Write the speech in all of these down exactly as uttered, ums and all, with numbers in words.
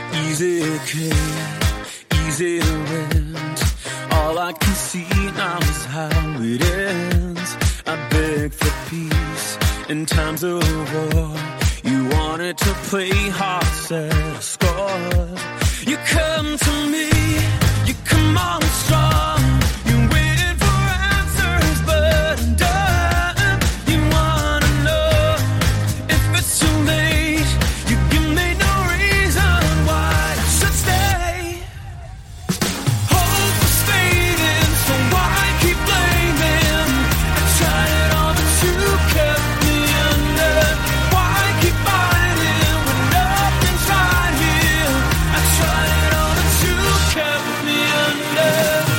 Easy came, easy went. All I can see now is how it ends. I beg for peace in times of war. You wanted to play hard, set a score. You come to me, you come on strong. You waited for answers, but I'm done. You wanna know if it's too late. You give me no reason why I should stay. Hope is fading, so why keep blaming? I tried it all, but you kept me under. Why keep fighting when nothing's right here? I tried it all, but you kept me under.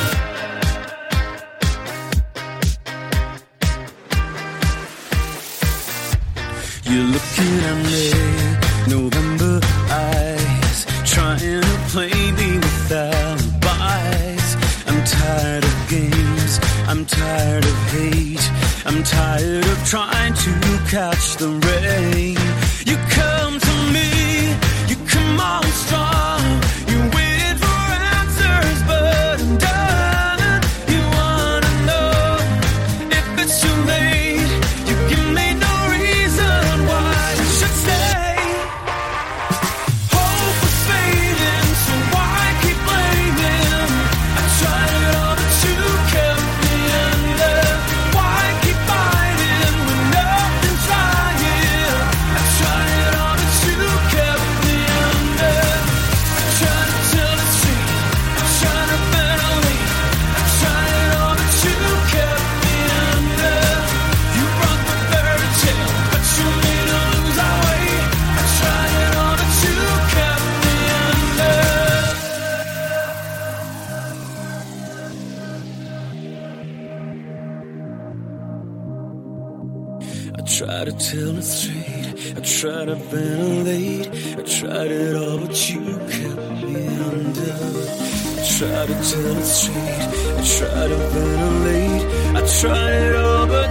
You're looking at me, November eyes, trying to play me with alibis. I'm tired of games, I'm tired of hate, I'm tired of trying to catch the rain. You come to me, you come on strong. You waited for answers, but I'm done. You wanna know if it's too late. You give me no reason why I should stay. Hope is fading, so why keep blaming? I tried it all, but you kept me under. Why keep fighting when nothing's right here? I tried it all, but you kept me under. I tried to tell the truth, I tried to ventilate. I tried it all, but you kept me under. You brought the fairy tale, but you made us lose our way. I tried it all, but you kept me under. I try to tell it straight, I try to ventilate. I tried it all, but you kept me under. I try to tell it straight, I try to ventilate. I tried it all, but